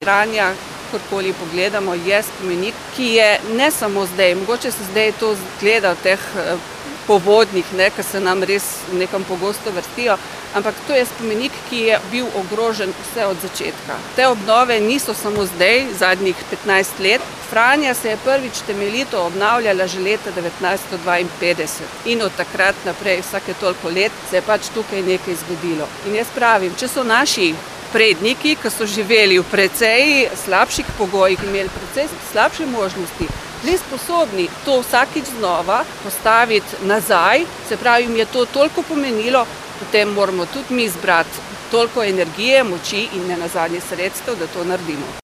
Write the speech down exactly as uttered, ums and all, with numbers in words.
Franja, kakorkoli pogledamo, je spomenik, ki je ne samo zdaj, mogoče se zdaj to gleda v teh povodnih, ne, ki se nam res nekam pogosto vrtijo, ampak to je spomenik, ki je bil ogrožen vse od začetka. Te obnove niso samo zdaj, zadnjih petnajst let. Franja se je prvič temeljito obnavljala že leta devetnajststo dvainpetdeset in od takrat naprej, vsake toliko let, se je pač tukaj nekaj zgodilo. In jaz pravim, če so naši predniki, ki so živeli v precej slabših pogojih, imeli precej slabše možnosti, bili sposobni to vsakič znova postaviti nazaj, se pravi, jim je to toliko pomenilo, potem moramo tudi mi zbrati toliko energije, moči in nenazadnje sredstev, da to naredimo.